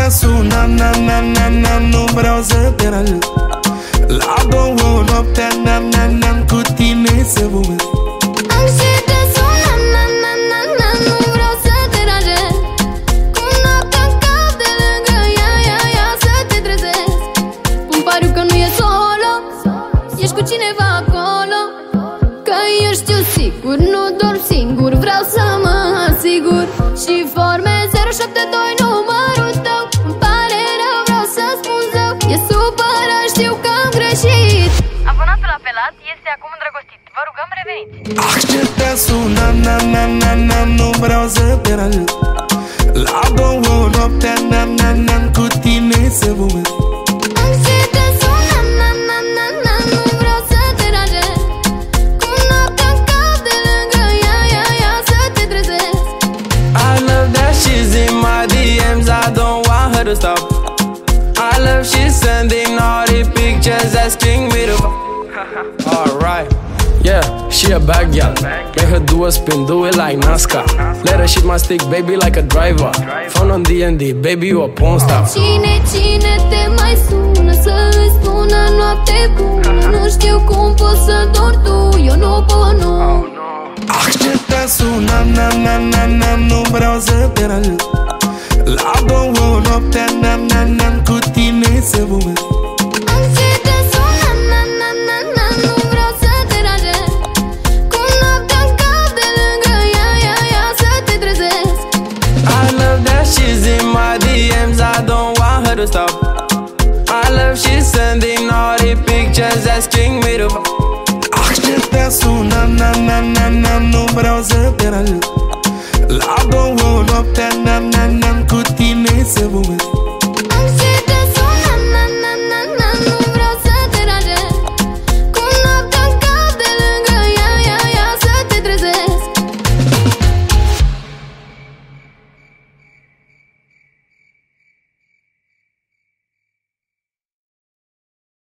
te sun, nu vreau să te râd. La 2 noaptea, cu tine să vorbesc. Am și te sun, nu vreau să te deranjez. Cu noaptea în cap de lângă ea să te trezesc. Îmi pariu că nu e solo, ești cu cineva acolo. Că eu știu sigur, nu dorm singur, vreau să mă asigur. Și formez 072 numărul tău. Îmi pare rău, vreau să spun zău. E supărat, știu că am greșit. Abonatul apelat este acum îndrăgostit. Vă rugăm, reveniți. Te sun, nu vreau să te râd. La 2 noaptea, cu tine să vorbesc. Am și te sun, nu vreau să te deranjez. Cu noaptea în cap de lângă ea să te trezesc. I love that she's in my DMs, I don't want her to stop. I love she's sending naughty pictures asking me to alright, yeah, she a bad gal. Make her do a spin, do it like NASCAR. Let her shoot my stick, baby, like a driver. Phone on D&D, baby, you a porn star. Cine te mai sună să îi spună noapte bună? Nu știu cum poți să dormi tu, eu nu pot, nu. Te sun, nu vreau să te râd. La 2 noaptea, cu tine să vorbesc. Am și te sun, nu vreau să te deranjez. Cu noaptea în cap de lângă ea să te trezesc. I love that she's in my DMs, I don't want her to stop. I love she's sending naughty pictures asking me to Te sun, nu vreau să te râd. La 2 noaptea,